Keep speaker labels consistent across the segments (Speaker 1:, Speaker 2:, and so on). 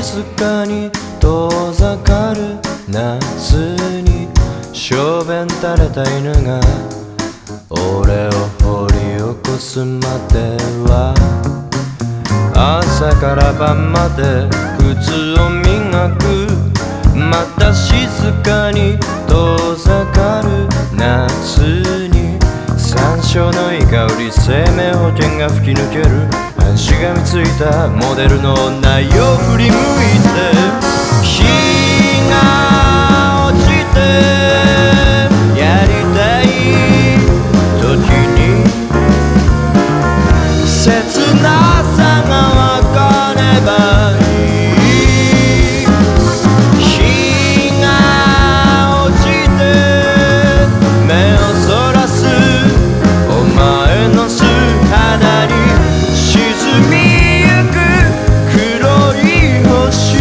Speaker 1: 静かに遠ざかる夏に小便垂れた犬が俺を掘り起こすまでは朝から晩まで靴を磨くまた静かに遠ざかる夏に山椒のいい香り生命保険が吹き抜ける半しがみついたモデルの女よ振り向いて日が落ちてやりたい時に切なさが分かればいい日が落ちて目をそらすお前の素肌に沈みゆく黒い星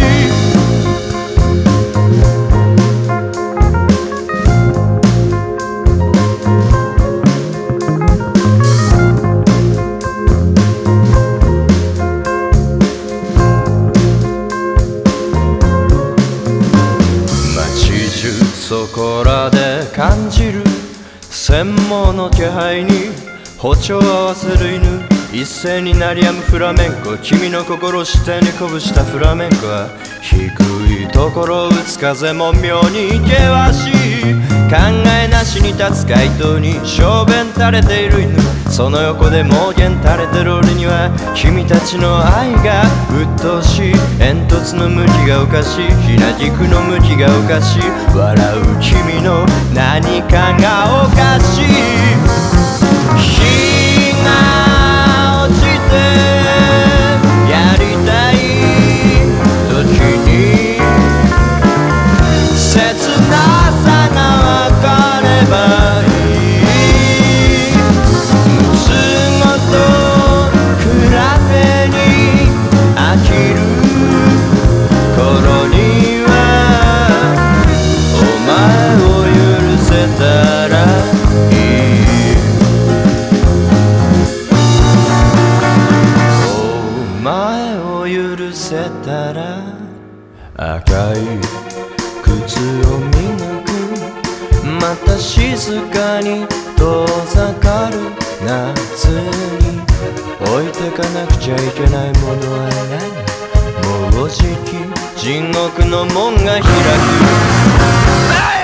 Speaker 1: 街中そこらで感じる専門の気配に歩調を合わせる犬一斉に鳴り止むフラメンコ君の心を下に鼓舞したフラメンコは低いところを打つ風も妙に険しい考えなしに立つ街灯に小便垂れている犬その横で盲言垂れてる俺には君たちの愛が鬱陶しい煙突の向きがおかしいひな軸の向きがおかしい笑う君の何かがおかしい日が落ちてやりたい時に切なさが分かればいいむつごと比べに飽きる頃にはお前を許せたらいいお前を許せたら赤い靴を磨くまた静かに遠ざかる夏に置いてかなくちゃいけないものはないもうじき地獄の門が開く